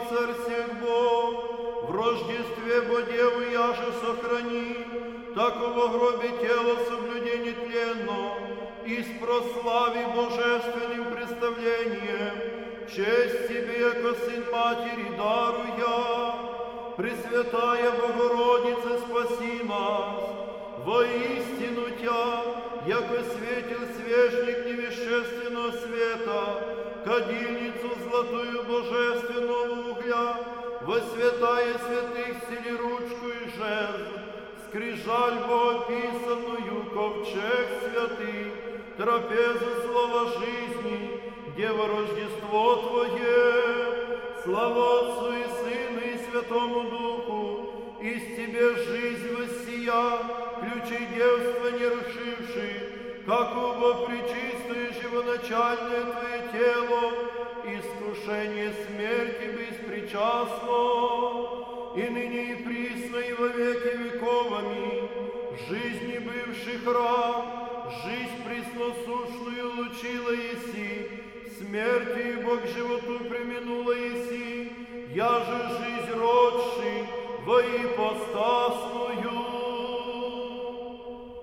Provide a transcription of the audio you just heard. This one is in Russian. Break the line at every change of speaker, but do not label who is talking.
Царь всех Бог, в рождестве Бодеву яже сохрани, такого гробе тело соблюди нетленно, и с прослави божественным представлением, честь тебе, яко сын матери, даруя. Пресвятая Богородица, спаси нас, воистину Тя, яко светил свечник невещественного света, кадильницу золотую божественного угля, во святая святых сели ручку и жезл, скрижаль богописанную, ковчег святый, трапезу слова жизни, Дева Рождество Твое, слава Отцу и Сыну и Святому Духу, из Тебе жизнь воссия, ключи девства не рушивший, как убо пречистое живоначальное Твое тело, искушение смерти беспричастно, и ныне и присно и во веки веков. Аминь. Жизни бывший храм, жизнь пресносущную лучила еси, смерти и Бог животу преминула еси, я же жизнь родший во ипостаси